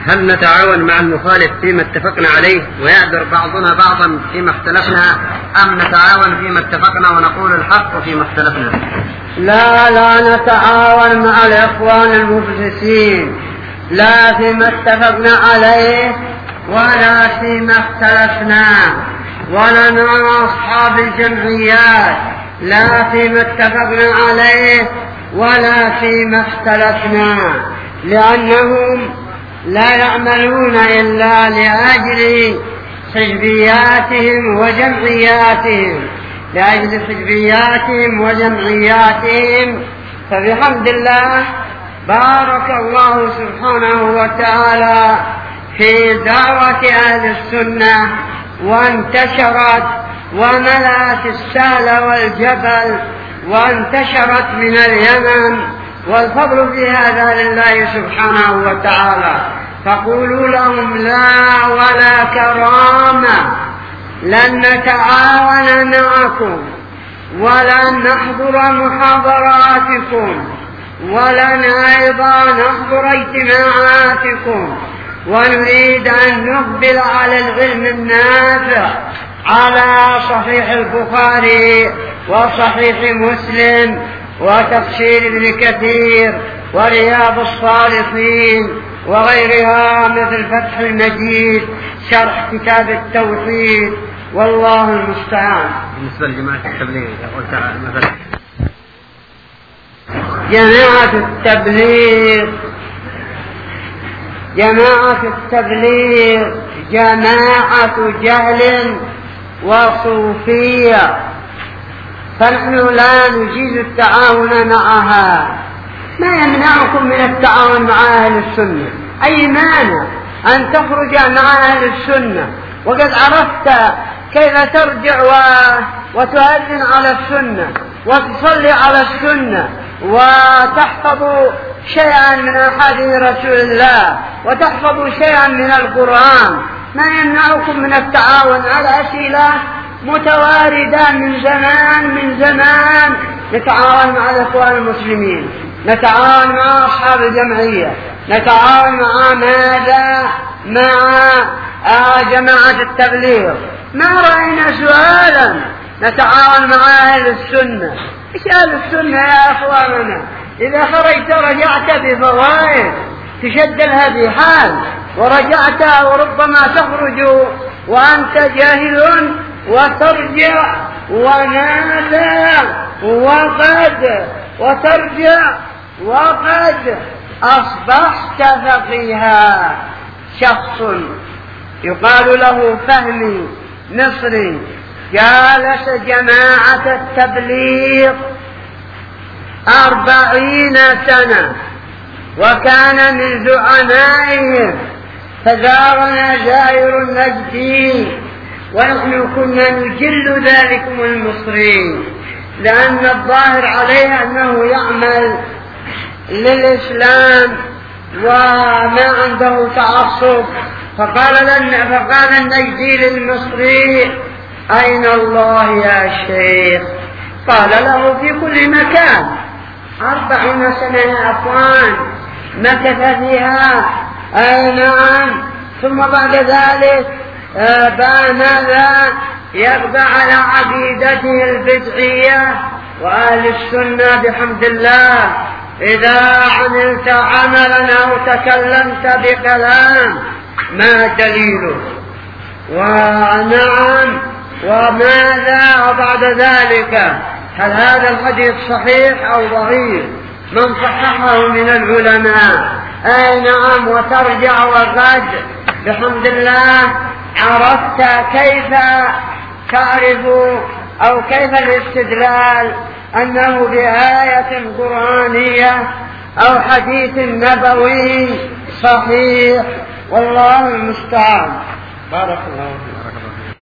هل نتعاون مع المخالف فيما اتفقنا عليه ويعذر بعضنا بعضا فيما اختلفنا، أم نتعاون فيما اتفقنا ونقول الحق وفيما اختلفنا؟ لا نتعاون مع الإخوان المفلسين، لا فيما اتفقنا عليه ولا فيما اختلفنا، ولا مع أصحاب الجمعيات، لا فيما اتفقنا عليه ولا فيما اختلفنا، لأنهم لا يعملون إلا لأجل حزبياتهم وجمعياتهم، لأجل حزبياتهم وجمعياتهم. فبحمد الله بارك الله سبحانه وتعالى في دعوة أهل السنة، وانتشرت وملأت السهل والجبل، وانتشرت من اليمن، والفضل في هذا لله سبحانه وتعالى. فقولوا لهم لا ولا كرامة، لن نتعاون معكم ولن نحضر محاضراتكم ولن أيضا نحضر اجتماعاتكم، ونريد أن نقبل على العلم النافع، على صحيح البخاري وصحيح مسلم وتفسير ابن كثير ورياض الصالحين وغيرها مثل فتح المجيد شرح كتاب التوحيد، والله المستعان. بالنسبة لجماعة التبليغ مثلا جماعة التبليغ جماعة جهل وصوفية، فنحن لا نجيز التعاون معها. ما يمنعكم من التعاون مع أهل السنة؟ أي مانع أن تخرج مع أهل السنة وقد عرفت كيف ترجع وتؤذن على السنة وتصلي على السنة وتحفظ شيئا من أحاديث رسول الله وتحفظ شيئا من القرآن. ما يمنعكم من التعاون على أسئلة متواردة من زمان. نتعاون مع الإخوان المسلمين، نتعاون مع أصحاب الجمعية، نتعاون مع ماذا؟ مع جماعة التبليغ. ما رأينا سؤالا نتعاون مع أهل السنة. إيش أهل السنة يا أخواننا؟ إذا خرجت رجعت بفوائد تشد الهدي حال، ورجعت وربما تخرج وأنت جاهل وترجع ونادى وترجع وقد أصبحت فقيها. شخص يقال له فهمي مصري جالس جماعة التبليغ 40 سنة، وكان من زعمائهم، فزارنا زائر النجدي، ونحن كنا نجل ذلكم المصريين، لأن الظاهر عليه أنه يعمل للإسلام وما عنده تعصب. فقال النجدي للمصري: أين الله يا شيخ؟ قال له: في كل مكان. 40 سنة يا أخوان مكث فيها. نعم. ثم بعد ذلك بان ذا يبقى على عقيدته البدعية، وأهل السنة بحمد الله إذا عملت عملا أو تكلمت بكلام ما دليله؟ ونعم. وماذا بعد ذلك؟ هل هذا الحديث صحيح أو ضعيف؟ من صححه من العلماء؟ نعم. وترجع وقد بحمد الله عرفت كيف تعرف أو كيف الاستدلال أنه بآية قرآنية أو حديث نبوي صحيح، والله المستعان. بارك الله فيك.